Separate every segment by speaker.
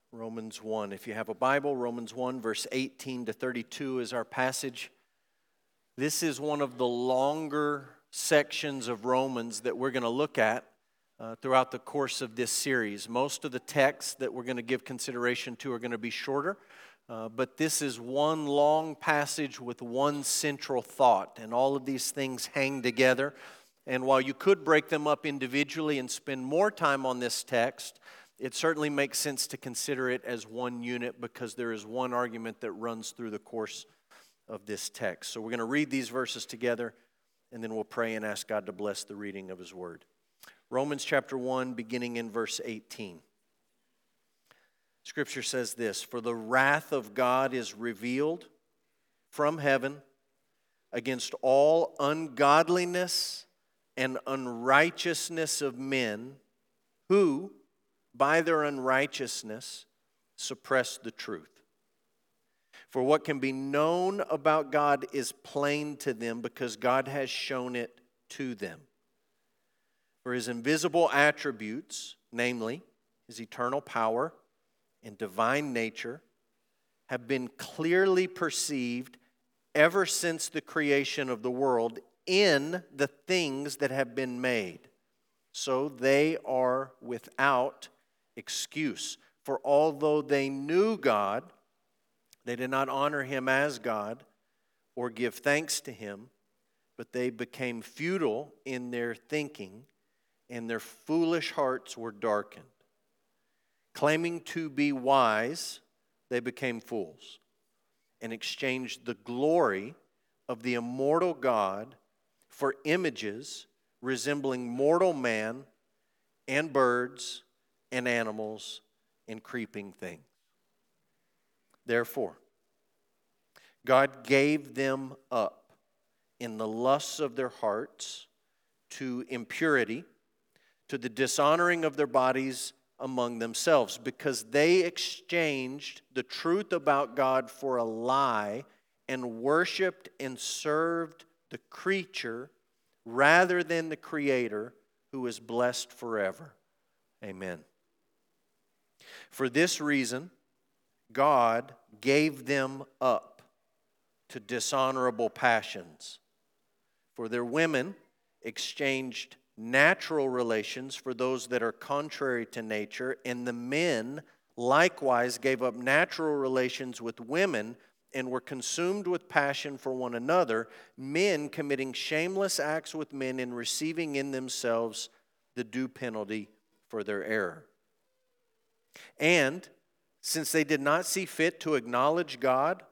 Speaker 1: Romans 1. If you have a Bible, Romans 1, verse 18 to 32 is our passage. This is one of the longer sections of Romans that we're going to look at throughout the course of this series. Most of the texts that we're going to give consideration to are going to be shorter, but this is one long passage with one central thought, and all of these things hang together. And while you could break them up individually and spend more time on this text, it certainly makes sense to consider it as one unit because there is one argument that runs through the course of this text. So we're going to read these verses together, and then we'll pray and ask God to bless the reading of His Word. Romans chapter 1, beginning in verse 18. Scripture says this, "For the wrath of God is revealed from heaven against all ungodliness and unrighteousness of men who, by their unrighteousness, suppress the truth. For what can be known about God is plain to them because God has shown it to them. For His invisible attributes, namely His eternal power and divine nature, have been clearly perceived ever since the creation of the world in the things that have been made. So they are without excuse. For although they knew God, they did not honor Him as God or give thanks to Him, but they became futile in their thinking, and their foolish hearts were darkened. Claiming to be wise, they became fools and exchanged the glory of the immortal God for images resembling mortal man and birds and animals and creeping things. Therefore, God gave them up in the lusts of their hearts to impurity, to the dishonoring of their bodies among themselves, because they exchanged the truth about God for a lie and worshiped and served the creature rather than the Creator, who is blessed forever. Amen. For this reason, God gave them up to dishonorable passions. For their women exchanged natural relations for those that are contrary to nature, and the men likewise gave up natural relations with women and were consumed with passion for one another, men committing shameless acts with men and receiving in themselves the due penalty for their error. And since they did not see fit to acknowledge God,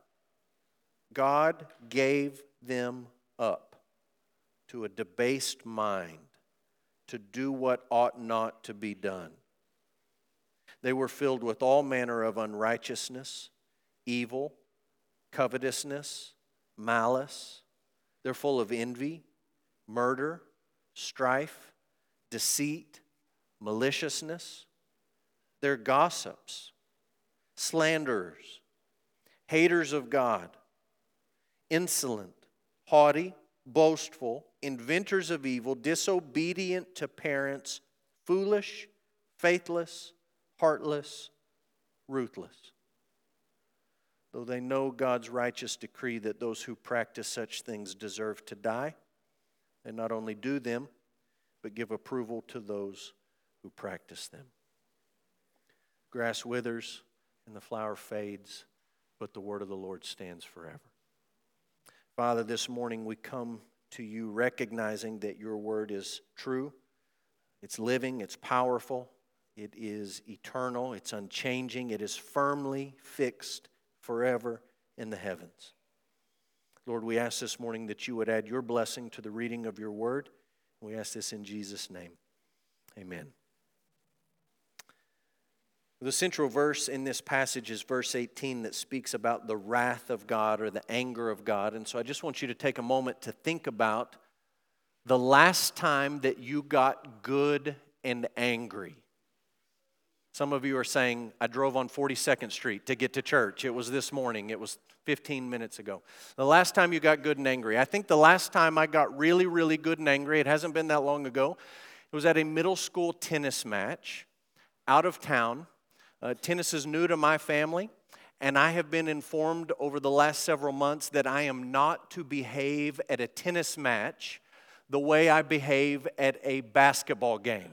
Speaker 1: God gave them up to a debased mind to do what ought not to be done. They were filled with all manner of unrighteousness, evil, covetousness, malice. They're full of envy, murder, strife, deceit, maliciousness. They're gossips, slanderers, haters of God, insolent, haughty, boastful, inventors of evil, disobedient to parents, foolish, faithless, heartless, ruthless. Though they know God's righteous decree that those who practice such things deserve to die, they not only do them, but give approval to those who practice them. Grass withers and the flower fades, but the word of the Lord stands forever. Father, this morning we come to you recognizing that your word is true, it's living, it's powerful, it is eternal, it's unchanging, it is firmly fixed forever in the heavens. Lord, we ask this morning that you would add your blessing to the reading of your word. We ask this in Jesus' name. Amen. The central verse in this passage is verse 18 that speaks about the wrath of God or the anger of God. And so I just want you to take a moment to think about the last time that you got good and angry. Some of you are saying, I drove on 42nd Street to get to church. It was this morning. It was 15 minutes ago. The last time you got good and angry. I think the last time I got really, really good and angry, it hasn't been that long ago. It was at a middle school tennis match out of town. Tennis is new to my family, and I have been informed over the last several months that I am not to behave at a tennis match the way I behave at a basketball game.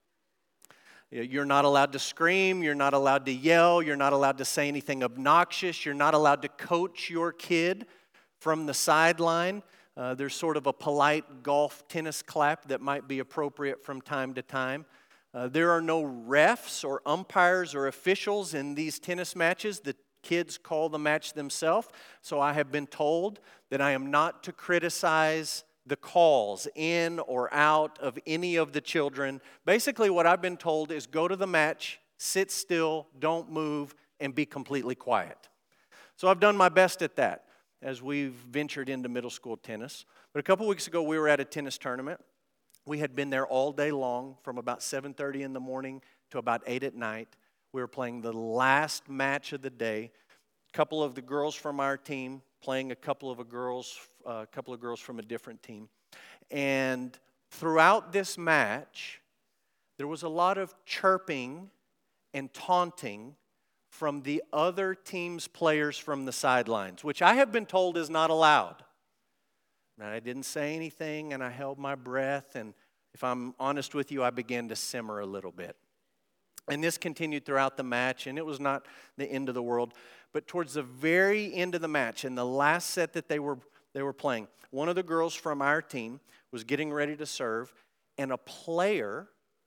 Speaker 1: You're not allowed to scream, you're not allowed to yell, you're not allowed to say anything obnoxious, you're not allowed to coach your kid from the sideline. There's sort of a polite golf tennis clap that might be appropriate from time to time. There are no refs or umpires or officials in these tennis matches. The kids call the match themselves. So I have been told that I am not to criticize the calls in or out of any of the children. Basically, what I've been told is go to the match, sit still, don't move, and be completely quiet. So I've done my best at that as we've ventured into middle school tennis. But a couple weeks ago, we were at a tennis tournament. We had been there all day long from about 7:30 in the morning to about 8 at night. We were playing the last match of the day. A couple of the girls from our team playing a couple of girls from a different team. And throughout this match, there was a lot of chirping and taunting from the other team's players from the sidelines, which I have been told is not allowed. And I didn't say anything, and I held my breath, and if I'm honest with you, I began to simmer a little bit. And this continued throughout the match, and it was not the end of the world. But towards the very end of the match, in the last set that they were playing, one of the girls from our team was getting ready to serve, and a player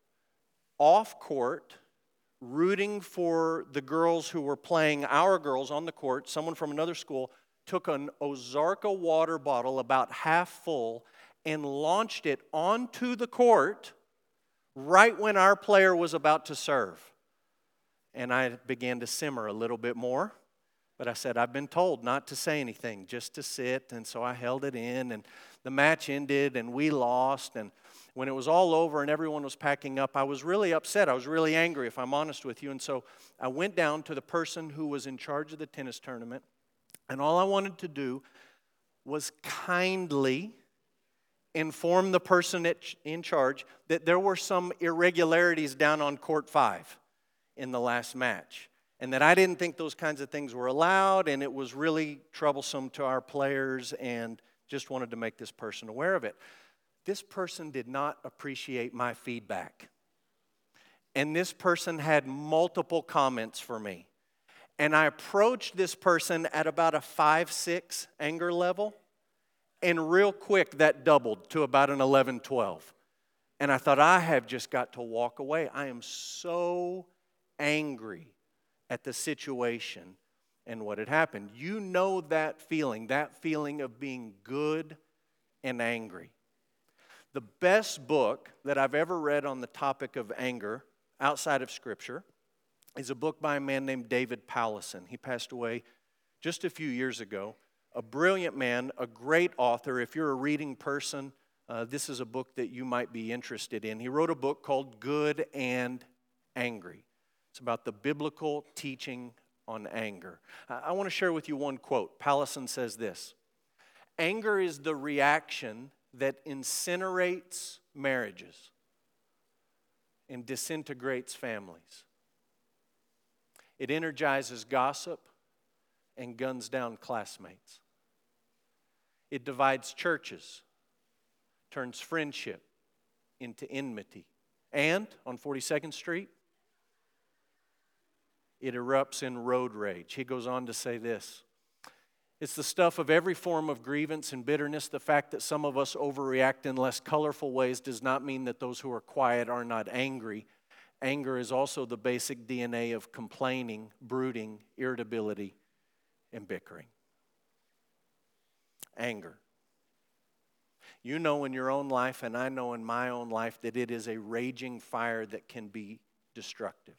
Speaker 1: off court, rooting for the girls who were playing, our girls on the court, someone from another school, took an Ozarka water bottle about half full and launched it onto the court right when our player was about to serve. And I began to simmer a little bit more, but I said, I've been told not to say anything, just to sit, and so I held it in, and the match ended, and we lost, and when it was all over and everyone was packing up, I was really upset. I was really angry, if I'm honest with you, and so I went down to the person who was in charge of the tennis tournament, and all I wanted to do was kindly inform the person in charge that there were some irregularities down on court 5 in the last match, and that I didn't think those kinds of things were allowed, and it was really troublesome to our players, and just wanted to make this person aware of it. This person did not appreciate my feedback, and this person had multiple comments for me. And I approached this person at about a 5-6 anger level, and real quick that doubled to about an 11-12. And I thought, I have just got to walk away. I am so angry at the situation and what had happened. You know that feeling of being good and angry. The best book that I've ever read on the topic of anger outside of Scripture is a book by a man named David Powlison. He passed away just a few years ago. A brilliant man, a great author. If you're a reading person, this is a book that you might be interested in. He wrote a book called Good and Angry. It's about the biblical teaching on anger. I want to share with you one quote. Powlison says this: anger is the reaction that incinerates marriages and disintegrates families. It energizes gossip and guns down classmates. It divides churches, turns friendship into enmity. And on 42nd Street, it erupts in road rage. He goes on to say this: it's the stuff of every form of grievance and bitterness. The fact that some of us overreact in less colorful ways does not mean that those who are quiet are not angry. Anger is also the basic DNA of complaining, brooding, irritability, and bickering. Anger. You know in your own life, and I know in my own life, that it is a raging fire that can be destructive.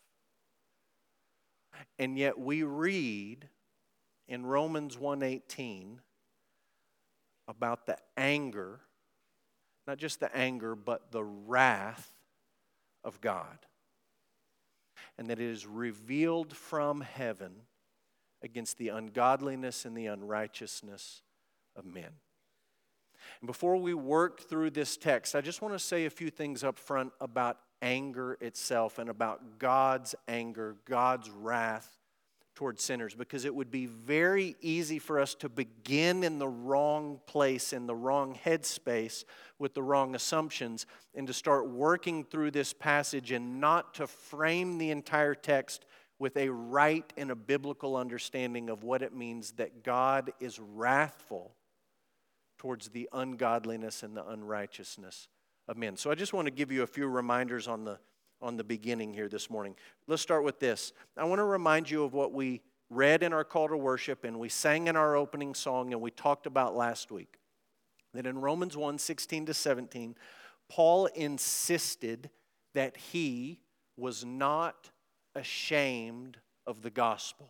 Speaker 1: And yet we read in Romans 1:18 about the anger, not just the anger, but the wrath of God. And that it is revealed from heaven against the ungodliness and the unrighteousness of men. And before we work through this text, I just want to say a few things up front about anger itself and about God's anger, God's wrath towards sinners, because it would be very easy for us to begin in the wrong place, in the wrong headspace, with the wrong assumptions, and to start working through this passage and not to frame the entire text with a right and a biblical understanding of what it means that God is wrathful towards the ungodliness and the unrighteousness of men. So I just want to give you a few reminders on the beginning here this morning. Let's start with this. I want to remind you of what we read in our call to worship and we sang in our opening song and we talked about last week. That in Romans 1:16-17, Paul insisted that he was not ashamed of the gospel.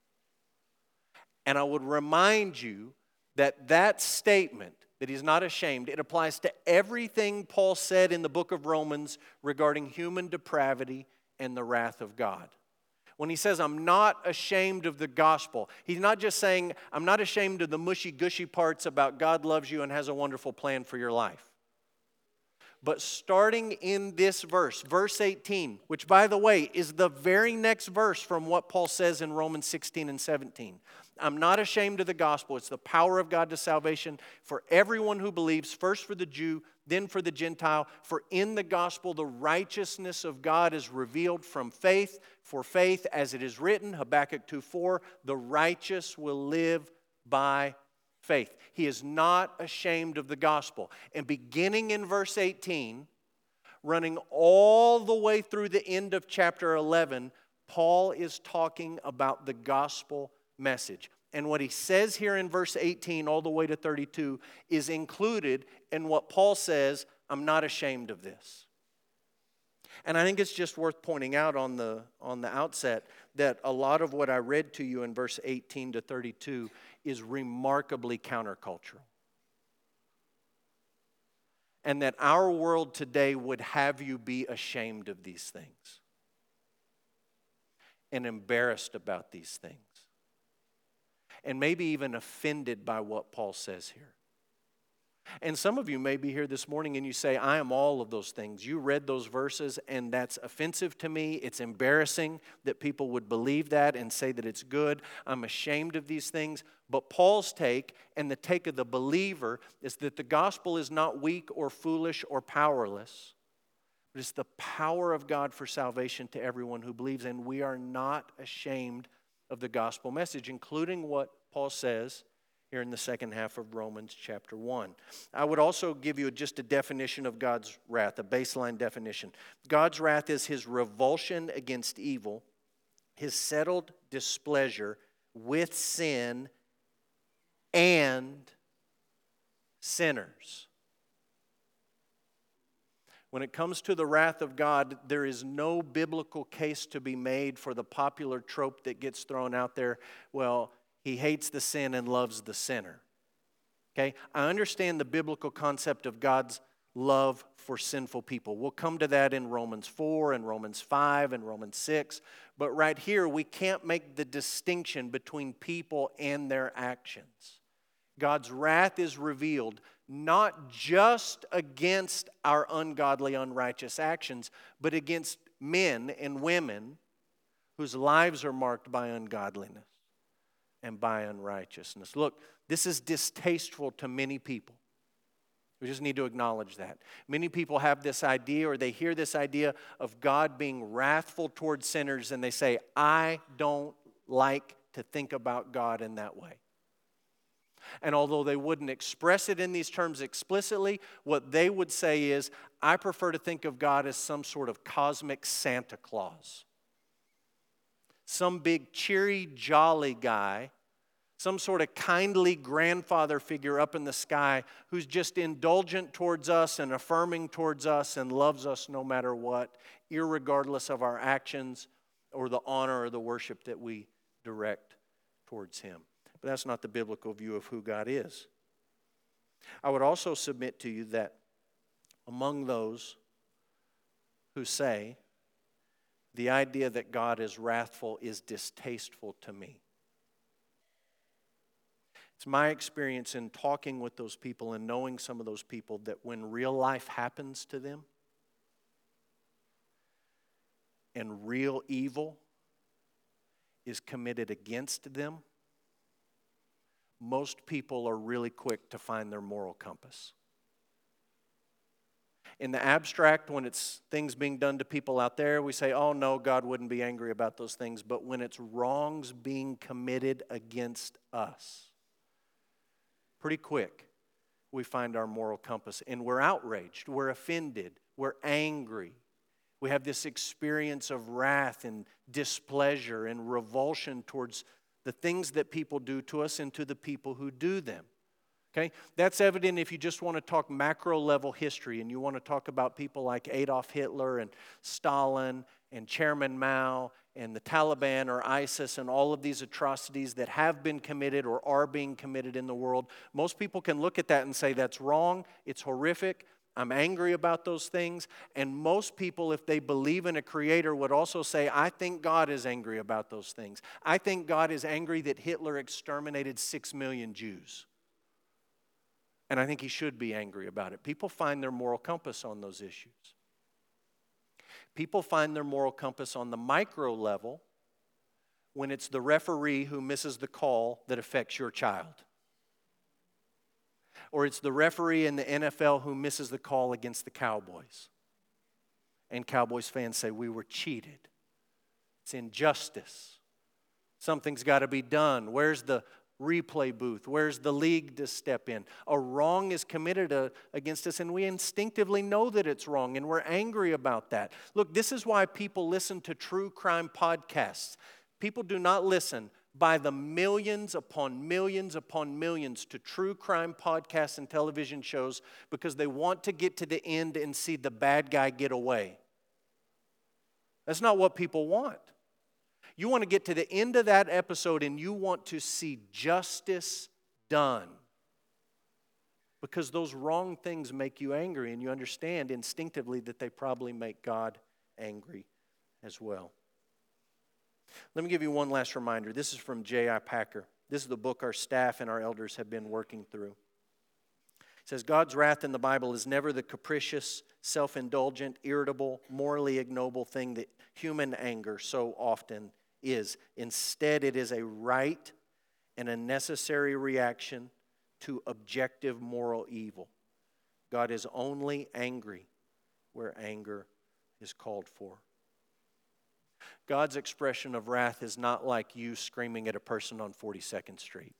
Speaker 1: And I would remind you that that statement, that he's not ashamed, it applies to everything Paul said in the book of Romans regarding human depravity and the wrath of God. When he says, I'm not ashamed of the gospel, he's not just saying, I'm not ashamed of the mushy-gushy parts about God loves you and has a wonderful plan for your life. But starting in this verse, verse 18, which by the way is the very next verse from what Paul says in Romans 16 and 17. I'm not ashamed of the gospel. It's the power of God to salvation for everyone who believes, first for the Jew, then for the Gentile. For in the gospel the righteousness of God is revealed from faith for faith, as it is written, Habakkuk 2:4, the righteous will live by faith. He is not ashamed of the gospel. And beginning in verse 18, running all the way through the end of chapter 11, Paul is talking about the gospel message. And what he says here in verse 18 all the way to 32 is included in what Paul says, I'm not ashamed of this. And I think it's just worth pointing out on the outset that a lot of what I read to you in verse 18 to 32 is remarkably countercultural. And that our world today would have you be ashamed of these things and embarrassed about these things and maybe even offended by what Paul says here. And some of you may be here this morning and you say, I am all of those things. You read those verses and that's offensive to me. It's embarrassing that people would believe that and say that it's good. I'm ashamed of these things. But Paul's take and the take of the believer is that the gospel is not weak or foolish or powerless. But it's the power of God for salvation to everyone who believes. And we are not ashamed of the gospel message, including what Paul says here in the second half of Romans chapter 1. I would also give you just a definition of God's wrath, a baseline definition. God's wrath is his revulsion against evil, his settled displeasure with sin and sinners. When it comes to the wrath of God, there is no biblical case to be made for the popular trope that gets thrown out there. Well, he hates the sin and loves the sinner. Okay? I understand the biblical concept of God's love for sinful people. We'll come to that in Romans 4 and Romans 5 and Romans 6. But right here, we can't make the distinction between people and their actions. God's wrath is revealed not just against our ungodly, unrighteous actions, but against men and women whose lives are marked by ungodliness and by unrighteousness. Look, this is distasteful to many people. We just need to acknowledge that. Many people have this idea, or they hear this idea of God being wrathful towards sinners, and they say, I don't like to think about God in that way. And although they wouldn't express it in these terms explicitly, what they would say is, I prefer to think of God as some sort of cosmic Santa Claus. Some big, cheery, jolly guy, some sort of kindly grandfather figure up in the sky who's just indulgent towards us and affirming towards us and loves us no matter what, irregardless of our actions or the honor or the worship that we direct towards him. But that's not the biblical view of who God is. I would also submit to you that among those who say the idea that God is wrathful is distasteful to me. It's my experience in talking with those people and knowing some of those people that when real life happens to them, and real evil is committed against them, most people are really quick to find their moral compass. In the abstract, when it's things being done to people out there, we say, oh no, God wouldn't be angry about those things. But when it's wrongs being committed against us, pretty quick we find our moral compass. And we're outraged, we're offended, we're angry. We have this experience of wrath and displeasure and revulsion towards the things that people do to us and to the people who do them. Okay? That's evident if you just want to talk macro level history and you want to talk about people like Adolf Hitler and Stalin and Chairman Mao and the Taliban or ISIS and all of these atrocities that have been committed or are being committed in the world. Most people can look at that and say that's wrong, it's horrific, I'm angry about those things. And most people, if they believe in a creator, would also say, I think God is angry about those things. I think God is angry that Hitler exterminated 6 million Jews. And I think he should be angry about it. People find their moral compass on those issues. People find their moral compass on the micro level when it's the referee who misses the call that affects your child. Or it's the referee in the NFL who misses the call against the Cowboys. And Cowboys fans say, we were cheated. It's injustice. Something's got to be done. Where's the replay booth? Where's the league to step in? A wrong is committed against us, and we instinctively know that it's wrong, and we're angry about that. Look, this is why people listen to true crime podcasts. People do not listen by the millions upon millions upon millions to true crime podcasts and television shows because they want to get to the end and see the bad guy get away. That's not what people want. You want to get to the end of that episode and you want to see justice done. Because those wrong things make you angry, and you understand instinctively that they probably make God angry as well. Let me give you one last reminder. This is from J.I. Packer. This is the book our staff and our elders have been working through. It says, God's wrath in the Bible is never the capricious, self-indulgent, irritable, morally ignoble thing that human anger so often is. Instead, it is a right and a necessary reaction to objective moral evil. God is only angry where anger is called for. God's expression of wrath is not like you screaming at a person on 42nd Street.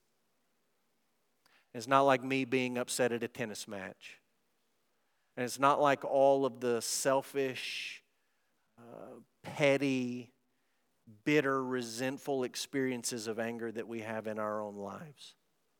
Speaker 1: It's not like me being upset at a tennis match. And it's not like all of the selfish, petty, bitter, resentful experiences of anger that we have in our own lives.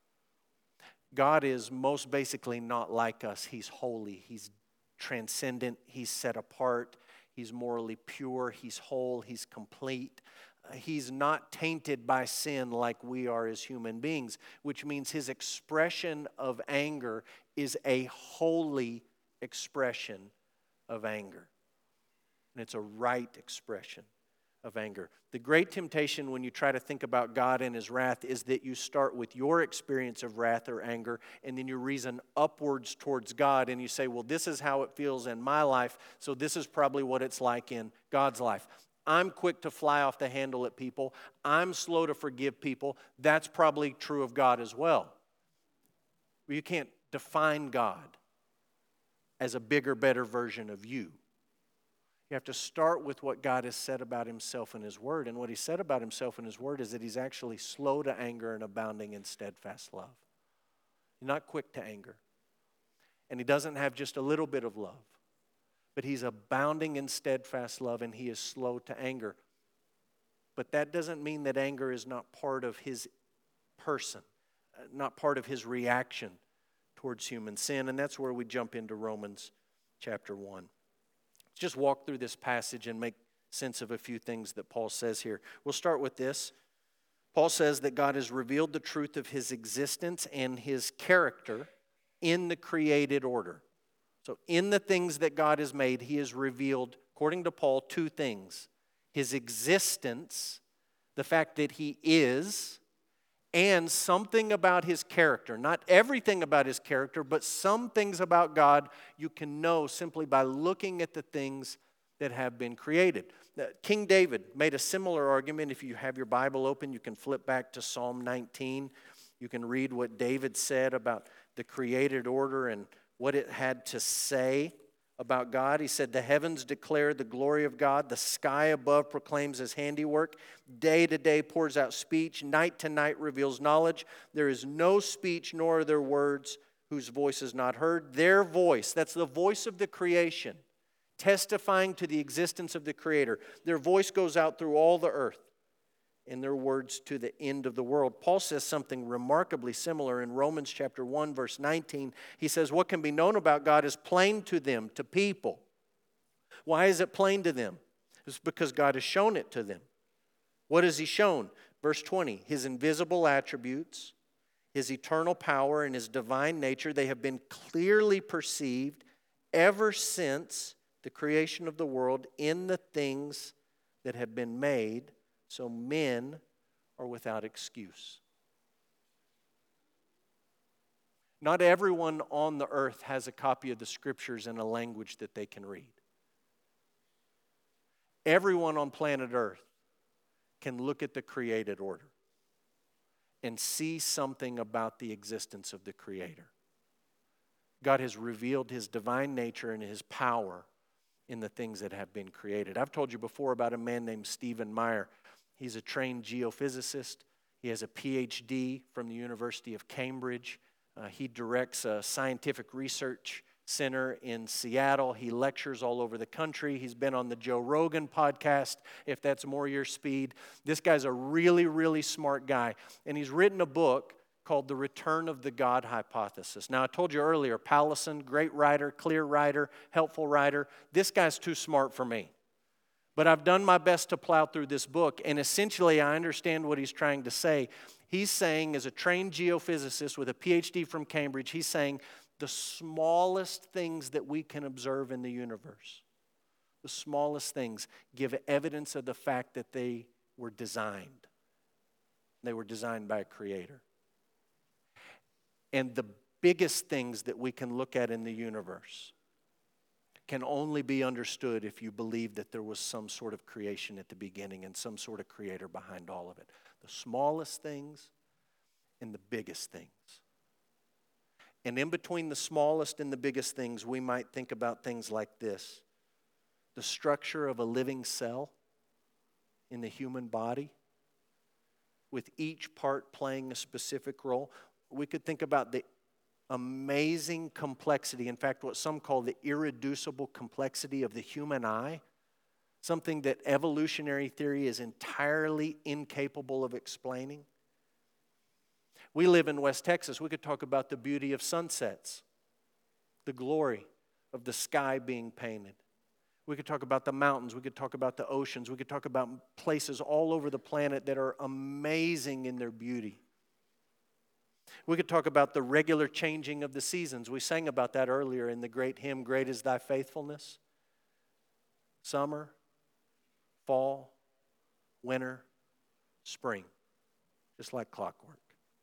Speaker 1: God is most basically not like us. He's holy. He's transcendent. He's set apart. He's morally pure. He's whole. He's complete. He's not tainted by sin like we are as human beings, which means his expression of anger is a holy expression of anger. And it's a right expression of anger. The great temptation when you try to think about God and his wrath is that you start with your experience of wrath or anger, and then you reason upwards towards God, and you say, well, this is how it feels in my life, so this is probably what it's like in God's life. I'm quick to fly off the handle at people. I'm slow to forgive people. That's probably true of God as well. But you can't define God as a bigger, better version of you. You have to start with what God has said about himself in his word. And what he said about himself in his word is that he's actually slow to anger and abounding in steadfast love. He's not quick to anger. And he doesn't have just a little bit of love. But he's abounding in steadfast love, and he is slow to anger. But that doesn't mean that anger is not part of his person, not part of his reaction towards human sin. And that's where we jump into Romans chapter 1. Let's just walk through this passage and make sense of a few things that Paul says here. We'll start with this. Paul says that God has revealed the truth of his existence and his character in the created order. So in the things that God has made, he has revealed, according to Paul, two things. His existence, the fact that he is, and something about his character. Not everything about his character, but some things about God you can know simply by looking at the things that have been created. King David made a similar argument. If you have your Bible open, you can flip back to Psalm 19. You can read what David said about the created order and what it had to say about God. He said, "The heavens declare the glory of God. The sky above proclaims His handiwork. Day to day pours out speech. Night to night reveals knowledge. There is no speech, nor are there words whose voice is not heard." Their voice, that's the voice of the creation, testifying to the existence of the Creator. Their voice goes out through all the earth, and their words to the end of the world. Paul says something remarkably similar in Romans chapter 1, verse 19. He says, what can be known about God is plain to them, to people. Why is it plain to them? It's because God has shown it to them. What has He shown? Verse 20, His invisible attributes, His eternal power, and His divine nature, they have been clearly perceived ever since the creation of the world in the things that have been made, so men are without excuse. Not everyone on the earth has a copy of the Scriptures in a language that they can read. Everyone on planet Earth can look at the created order and see something about the existence of the Creator. God has revealed His divine nature and His power in the things that have been created. I've told you before about a man named Stephen Meyer. He's a trained geophysicist. He has a PhD from the University of Cambridge. He directs a scientific research center in Seattle. He lectures all over the country. He's been on the Joe Rogan podcast, if that's more your speed. This guy's a really, really smart guy. And he's written a book called The Return of the God Hypothesis. Now, I told you earlier, Powlison, great writer, clear writer, helpful writer. This guy's too smart for me. But I've done my best to plow through this book, and essentially I understand what he's trying to say. He's saying, as a trained geophysicist with a PhD from Cambridge, he's saying the smallest things that we can observe in the universe, the smallest things, give evidence of the fact that they were designed. They were designed by a Creator. And the biggest things that we can look at in the universe can only be understood if you believe that there was some sort of creation at the beginning and some sort of Creator behind all of it. The smallest things and the biggest things. And in between the smallest and the biggest things, we might think about things like this. The structure of a living cell in the human body, with each part playing a specific role. We could think about the amazing complexity, in fact, what some call the irreducible complexity of the human eye, something that evolutionary theory is entirely incapable of explaining. We live in West Texas. We could talk about the beauty of sunsets, the glory of the sky being painted. We could talk about the mountains. We could talk about the oceans. We could talk about places all over the planet that are amazing in their beauty. We could talk about the regular changing of the seasons. We sang about that earlier in the great hymn, Great is Thy Faithfulness. Summer, fall, winter, spring, just like clockwork.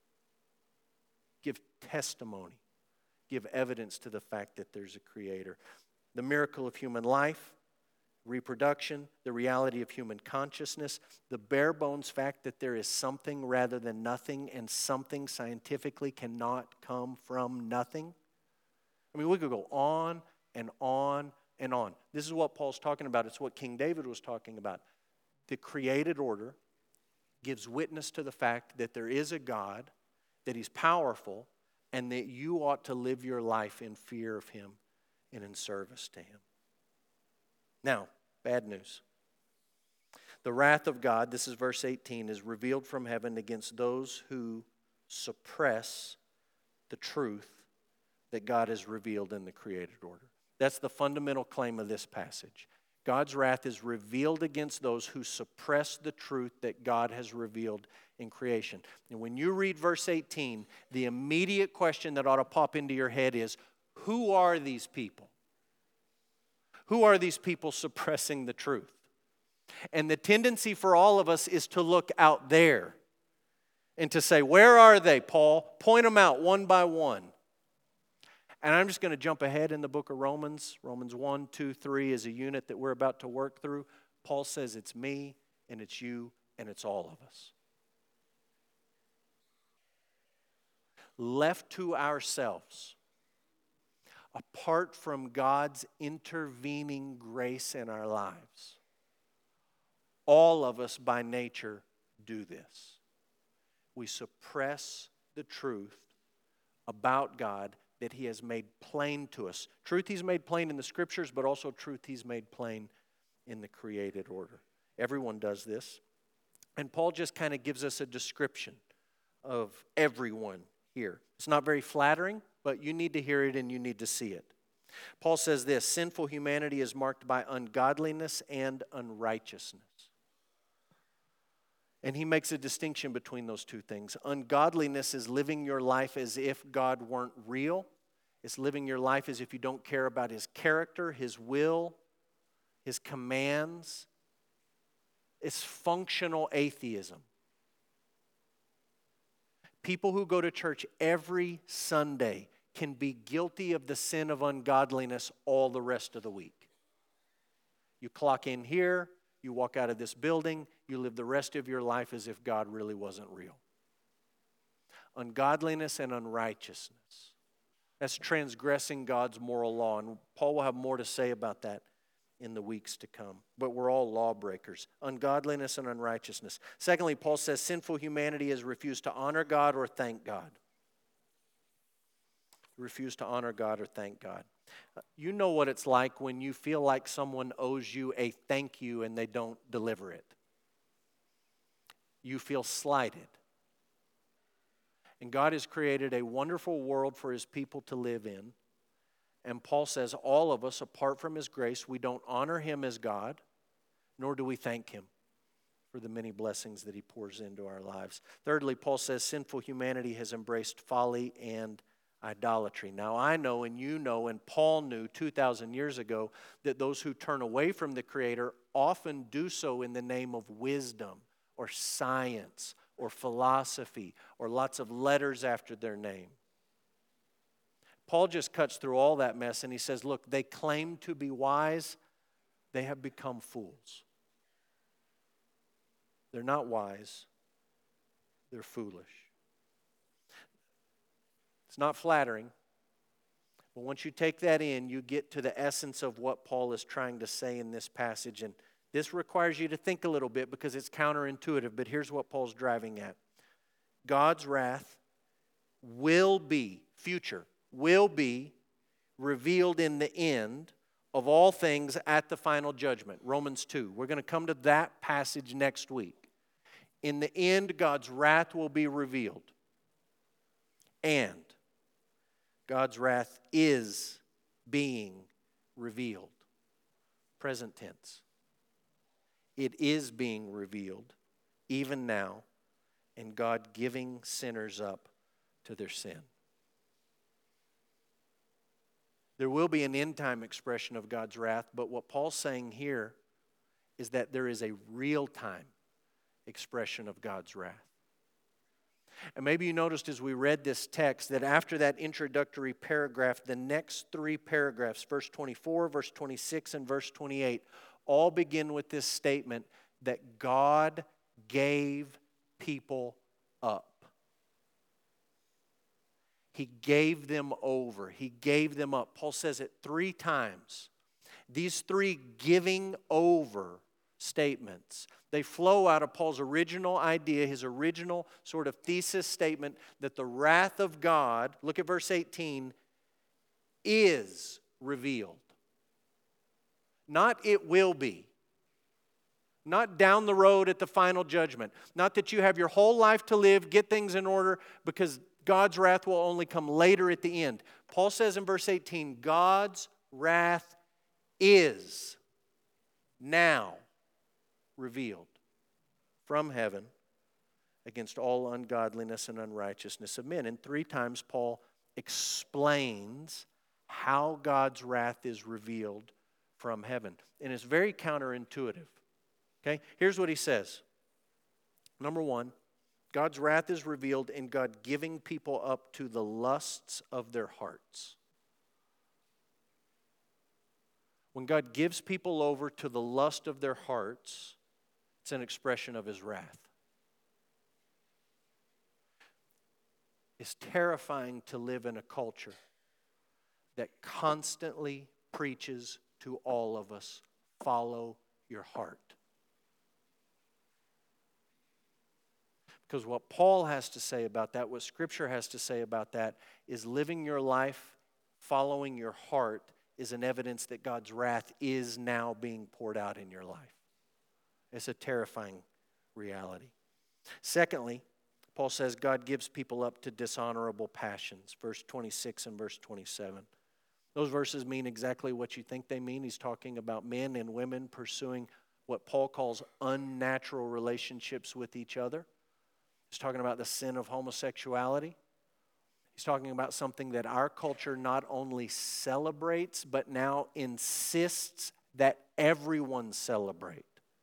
Speaker 1: Give testimony, give evidence to the fact that there's a Creator. The miracle of human life, reproduction, the reality of human consciousness, the bare bones fact that there is something rather than nothing, and something scientifically cannot come from nothing. I mean, we could go on and on and on. This is what Paul's talking about. It's what King David was talking about. The created order gives witness to the fact that there is a God, that He's powerful, and that you ought to live your life in fear of Him and in service to Him. Now, bad news. The wrath of God, this is verse 18, is revealed from heaven against those who suppress the truth that God has revealed in the created order. That's the fundamental claim of this passage. God's wrath is revealed against those who suppress the truth that God has revealed in creation. And when you read verse 18, the immediate question that ought to pop into your head is, who are these people? Who are these people suppressing the truth? And the tendency for all of us is to look out there and to say, where are they, Paul? Point them out one by one. And I'm just going to jump ahead in the book of Romans. Romans 1, 2, 3 is a unit that we're about to work through. Paul says it's me and it's you and it's all of us. Left to ourselves, apart from God's intervening grace in our lives, all of us by nature do this. We suppress the truth about God that He has made plain to us. Truth He's made plain in the Scriptures, but also truth He's made plain in the created order. Everyone does this. And Paul just kind of gives us a description of everyone here. It's not very flattering, but you need to hear it and you need to see it. Paul says this: sinful humanity is marked by ungodliness and unrighteousness. And he makes a distinction between those two things. Ungodliness is living your life as if God weren't real. It's living your life as if you don't care about His character, His will, His commands. It's functional atheism. People who go to church every Sunday can be guilty of the sin of ungodliness all the rest of the week. You clock in here, you walk out of this building, you live the rest of your life as if God really wasn't real. Ungodliness and unrighteousness. That's transgressing God's moral law. And Paul will have more to say about that in the weeks to come. But we're all lawbreakers. Ungodliness and unrighteousness. Secondly, Paul says sinful humanity has refused to honor God or thank God. Refuse to honor God or thank God. You know what it's like when you feel like someone owes you a thank you and they don't deliver it. You feel slighted. And God has created a wonderful world for His people to live in. And Paul says all of us, apart from His grace, we don't honor Him as God, nor do we thank Him for the many blessings that He pours into our lives. Thirdly, Paul says sinful humanity has embraced folly and idolatry. Now I know and you know and Paul knew 2,000 years ago that those who turn away from the Creator often do so in the name of wisdom or science or philosophy or lots of letters after their name. Paul just cuts through all that mess and he says, look, they claim to be wise, they have become fools. They're not wise, they're foolish. It's not flattering, but once you take that in, you get to the essence of what Paul is trying to say in this passage. And this requires you to think a little bit because it's counterintuitive, but here's what Paul's driving at. God's wrath will be, future, will be revealed in the end of all things at the final judgment. Romans 2. We're going to come to that passage next week. In the end, God's wrath will be revealed. And God's wrath is being revealed. Present tense. It is being revealed, even now, and God giving sinners up to their sin. There will be an end-time expression of God's wrath, but what Paul's saying here is that there is a real-time expression of God's wrath. And maybe you noticed as we read this text that after that introductory paragraph, the next three paragraphs, verse 24, verse 26, and verse 28, all begin with this statement that God gave people up. He gave them over. He gave them up. Paul says it 3 times. These 3 giving over statements, they flow out of Paul's original idea, his original sort of thesis statement that the wrath of God, look at verse 18, is revealed. Not it will be. Not down the road at the final judgment. Not that you have your whole life to live, get things in order, because God's wrath will only come later at the end. Paul says in verse 18, God's wrath is now revealed from heaven against all ungodliness and unrighteousness of men. And 3 times Paul explains how God's wrath is revealed from heaven. And it's very counterintuitive. Okay? Here's what he says. Number 1, God's wrath is revealed in God giving people up to the lusts of their hearts. When God gives people over to the lust of their hearts, it's an expression of His wrath. It's terrifying to live in a culture that constantly preaches to all of us, follow your heart. Because what Paul has to say about that, what Scripture has to say about that, is living your life following your heart is an evidence that God's wrath is now being poured out in your life. It's a terrifying reality. Secondly, Paul says God gives people up to dishonorable passions, verse 26 and verse 27. Those verses mean exactly what you think they mean. He's talking about men and women pursuing what Paul calls unnatural relationships with each other. He's talking about the sin of homosexuality. He's talking about something that our culture not only celebrates, but now insists that everyone celebrate.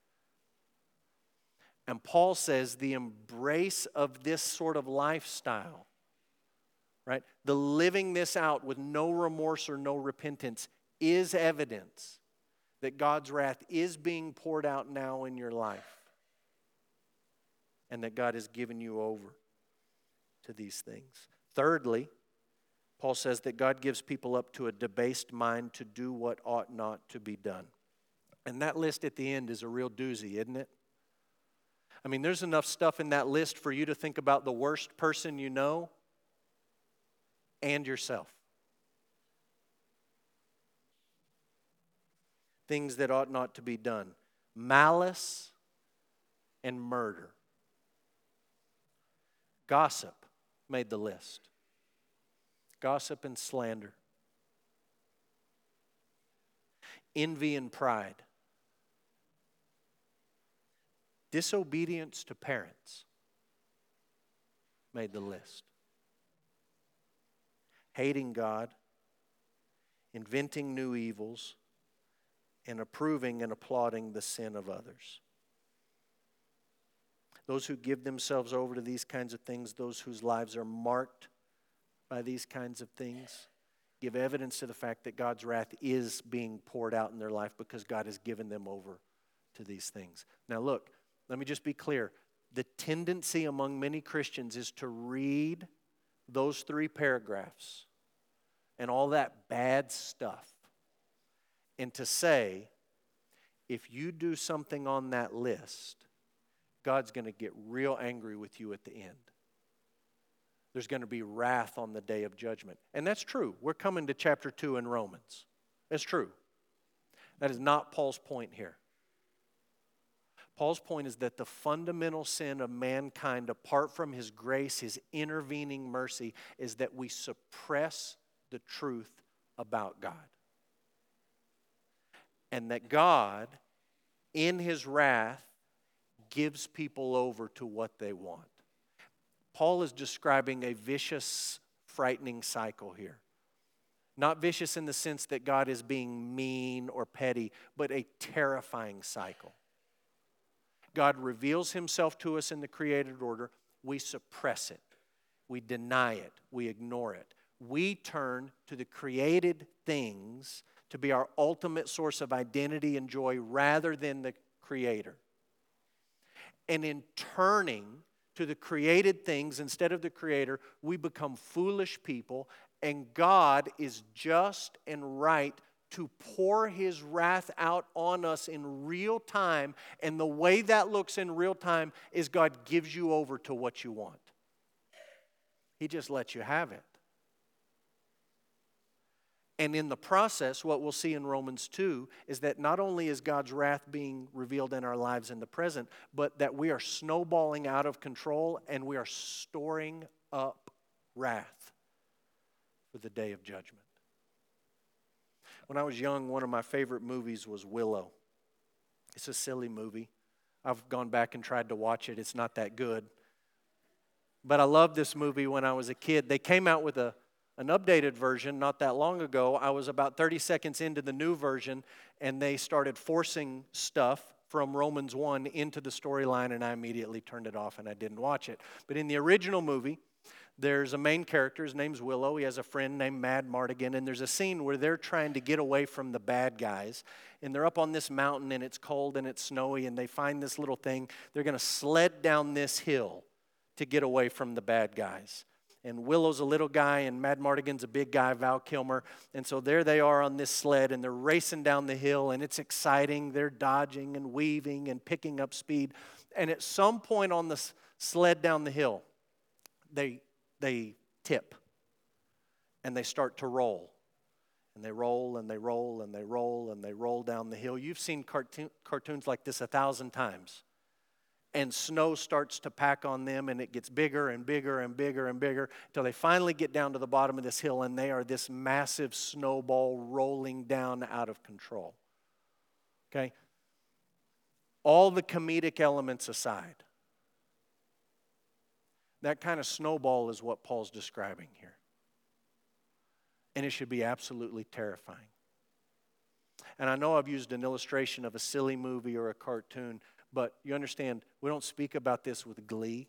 Speaker 1: And Paul says the embrace of this sort of lifestyle, right, the living this out with no remorse or no repentance, is evidence that God's wrath is being poured out now in your life, and that God has given you over to these things. Thirdly, Paul says that God gives people up to a debased mind to do what ought not to be done. And that list at the end is a real doozy, isn't it? I mean, there's enough stuff in that list for you to think about the worst person you know and yourself. Things that ought not to be done. Malice and murder. Gossip made the list. Gossip and slander. Envy and pride. Disobedience to parents made the list. Hating God, inventing new evils, and approving and applauding the sin of others. Those who give themselves over to these kinds of things, those whose lives are marked by these kinds of things, give evidence to the fact that God's wrath is being poured out in their life because God has given them over to these things. Now look, let me just be clear. The tendency among many Christians is to read those 3 paragraphs and all that bad stuff and to say, if you do something on that list, God's going to get real angry with you at the end. There's going to be wrath on the day of judgment. And that's true. We're coming to chapter 2 in Romans. That's true. That is not Paul's point here. Paul's point is that the fundamental sin of mankind, apart from His grace, His intervening mercy, is that we suppress the truth about God. And that God, in His wrath, gives people over to what they want. Paul is describing a vicious, frightening cycle here. Not vicious in the sense that God is being mean or petty, but a terrifying cycle. God reveals Himself to us in the created order. We suppress it. We deny it. We ignore it. We turn to the created things to be our ultimate source of identity and joy rather than the Creator. And in turning to the created things instead of the Creator, we become foolish people, and God is just and right to pour His wrath out on us in real time. And the way that looks in real time is God gives you over to what you want. He just lets you have it. And in the process, what we'll see in Romans 2 is that not only is God's wrath being revealed in our lives in the present, but that we are snowballing out of control and we are storing up wrath for the day of judgment. When I was young, one of my favorite movies was Willow. It's a silly movie. I've gone back and tried to watch it. It's not that good. But I loved this movie when I was a kid. They came out with an updated version not that long ago. I was about 30 seconds into the new version, and they started forcing stuff from Romans 1 into the storyline, and I immediately turned it off and I didn't watch it. But in the original movie, There's a main character, his name's Willow. He has a friend named Madmartigan, and there's a scene where they're trying to get away from the bad guys. And they're up on this mountain, and it's cold and it's snowy, and they find this little thing. They're going to sled down this hill to get away from the bad guys. And Willow's a little guy, and Madmartigan's a big guy, Val Kilmer. And so there they are on this sled, and they're racing down the hill, and it's exciting. They're dodging and weaving and picking up speed. And at some point on the sled down the hill, they tip, and they start to roll. And they roll, and they roll, and they roll, and they roll down the hill. You've seen cartoons like this 1,000 times. And snow starts to pack on them, and it gets bigger and bigger and bigger and bigger until they finally get down to the bottom of this hill, and they are this massive snowball rolling down out of control. Okay? All the comedic elements aside, that kind of snowball is what Paul's describing here. And it should be absolutely terrifying. And I know I've used an illustration of a silly movie or a cartoon, but you understand, we don't speak about this with glee.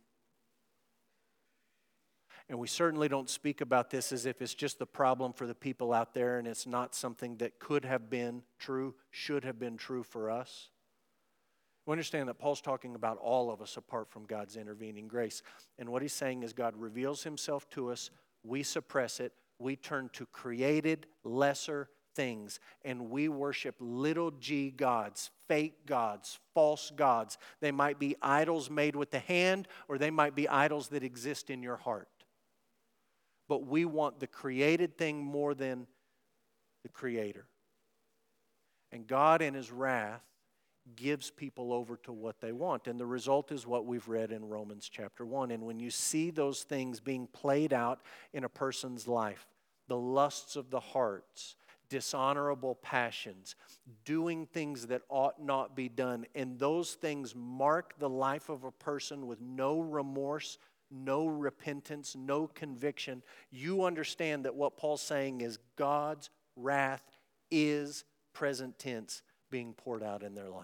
Speaker 1: And we certainly don't speak about this as if it's just the problem for the people out there and it's not something that could have been true, should have been true for us. We understand that Paul's talking about all of us apart from God's intervening grace. And what he's saying is God reveals himself to us, we suppress it, we turn to created lesser things, and we worship little g gods, fake gods, false gods. They might be idols made with the hand, or they might be idols that exist in your heart. But we want the created thing more than the Creator. And God in His wrath gives people over to what they want. And the result is what we've read in Romans chapter 1. And when you see those things being played out in a person's life, the lusts of the hearts, dishonorable passions, doing things that ought not be done, and those things mark the life of a person with no remorse, no repentance, no conviction, you understand that what Paul's saying is God's wrath is present tense being poured out in their life.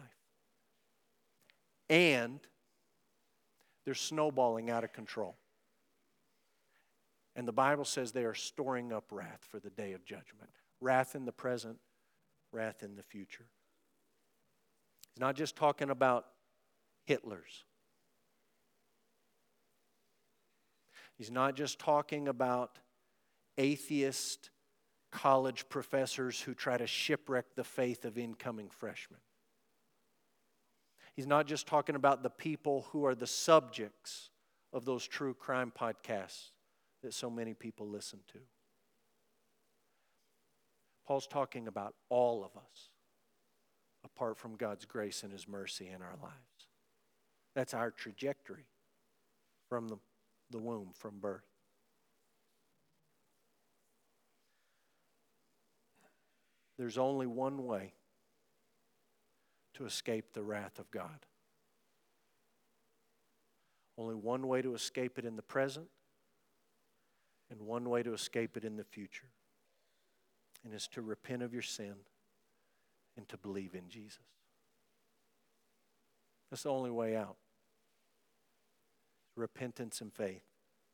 Speaker 1: And they're snowballing out of control. And the Bible says they are storing up wrath for the day of judgment. Wrath in the present, wrath in the future. He's not just talking about Hitlers. He's not just talking about atheist college professors who try to shipwreck the faith of incoming freshmen. He's not just talking about the people who are the subjects of those true crime podcasts that so many people listen to. Paul's talking about all of us apart from God's grace and His mercy in our lives. That's our trajectory from the womb, from birth. There's only one way to escape the wrath of God. Only one way to escape it in the present, and one way to escape it in the future. And it's to repent of your sin and to believe in Jesus. That's the only way out. Repentance and faith.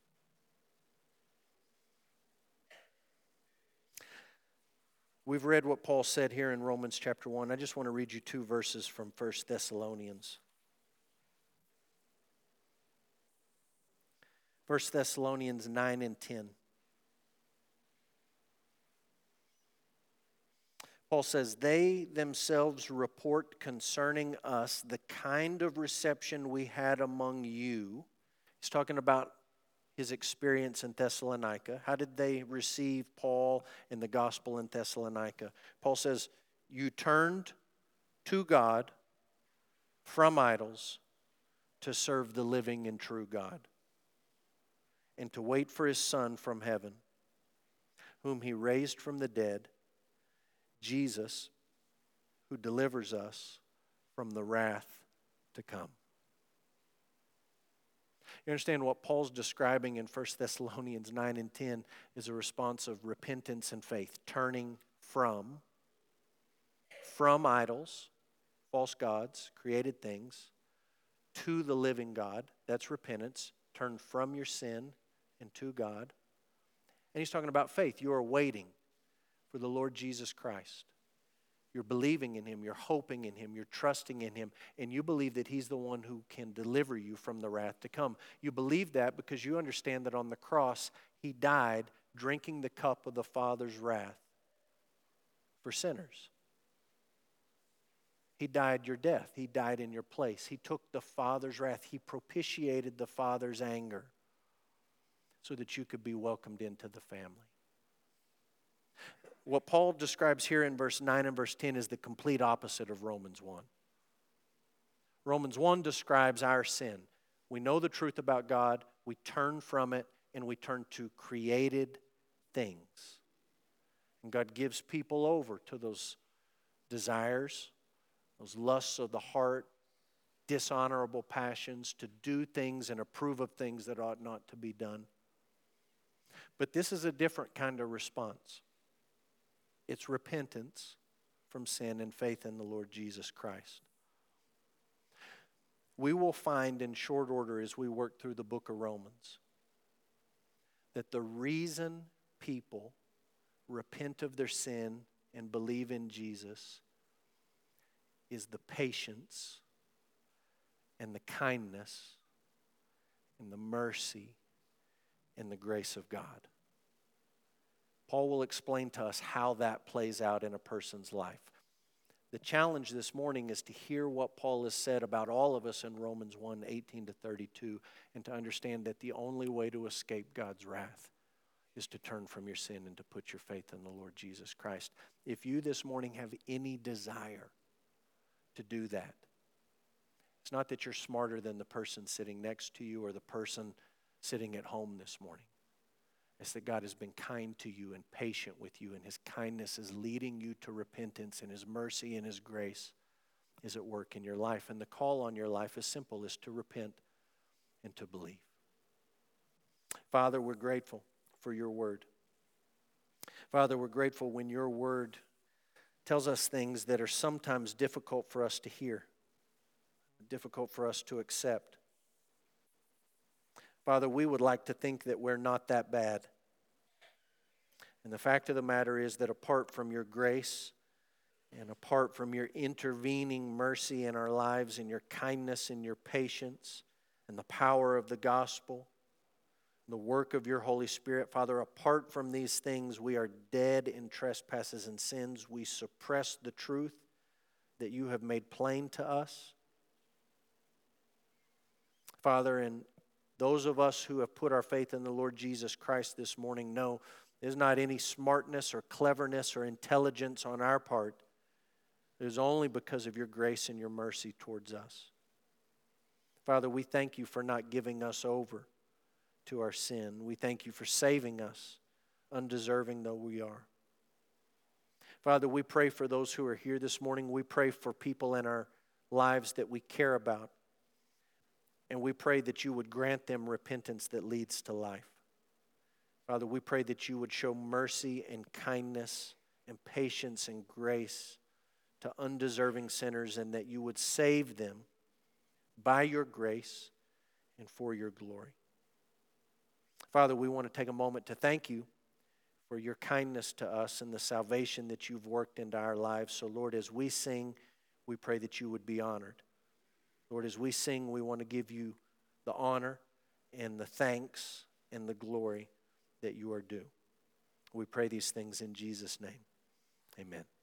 Speaker 1: We've read what Paul said here in Romans chapter 1. I just want to read you 2 verses from 1 Thessalonians. 1 Thessalonians 9 and 10. Paul says, they themselves report concerning us the kind of reception we had among you. He's talking about his experience in Thessalonica. How did they receive Paul and the gospel in Thessalonica? Paul says, you turned to God from idols to serve the living and true God, and to wait for His Son from heaven, whom He raised from the dead, Jesus, who delivers us from the wrath to come. You understand what Paul's describing in 1 Thessalonians 9 and 10 is a response of repentance and faith, turning from idols, false gods, created things, to the living God. That's repentance. Turn from your sin and to God. And he's talking about faith. You are waiting for the Lord Jesus Christ. You're believing in Him. You're hoping in Him. You're trusting in Him. And you believe that He's the one who can deliver you from the wrath to come. You believe that because you understand that on the cross, He died drinking the cup of the Father's wrath for sinners. He died your death. He died in your place. He took the Father's wrath. He propitiated the Father's anger so that you could be welcomed into the family. What Paul describes here in verse 9 and verse 10 is the complete opposite of Romans 1. Romans 1 describes our sin. We know the truth about God, we turn from it, and we turn to created things. And God gives people over to those desires, those lusts of the heart, dishonorable passions, to do things and approve of things that ought not to be done. But this is a different kind of response. It's repentance from sin and faith in the Lord Jesus Christ. We will find in short order as we work through the book of Romans that the reason people repent of their sin and believe in Jesus is the patience and the kindness and the mercy and the grace of God. Paul will explain to us how that plays out in a person's life. The challenge this morning is to hear what Paul has said about all of us in Romans 1, 18 to 32, and to understand that the only way to escape God's wrath is to turn from your sin and to put your faith in the Lord Jesus Christ. If you this morning have any desire to do that, it's not that you're smarter than the person sitting next to you or the person sitting at home this morning. It's that God has been kind to you and patient with you, and His kindness is leading you to repentance, and His mercy and His grace is at work in your life. And the call on your life is simple, is to repent and to believe. Father, we're grateful for your word. Father, we're grateful when your word tells us things that are sometimes difficult for us to hear, difficult for us to accept. Father, we would like to think that we're not that bad. And the fact of the matter is that apart from your grace and apart from your intervening mercy in our lives and your kindness and your patience and the power of the gospel, the work of your Holy Spirit, Father, apart from these things, we are dead in trespasses and sins. We suppress the truth that you have made plain to us. Father, and those of us who have put our faith in the Lord Jesus Christ this morning know there's not any smartness or cleverness or intelligence on our part. It is only because of your grace and your mercy towards us. Father, we thank you for not giving us over to our sin. We thank you for saving us, undeserving though we are. Father, we pray for those who are here this morning. We pray for people in our lives that we care about. And we pray that you would grant them repentance that leads to life. Father, we pray that you would show mercy and kindness and patience and grace to undeserving sinners, and that you would save them by your grace and for your glory. Father, we want to take a moment to thank you for your kindness to us and the salvation that you've worked into our lives. So, Lord, as we sing, we pray that you would be honored. Lord, as we sing, we want to give you the honor and the thanks and the glory that you are due. We pray these things in Jesus' name. Amen.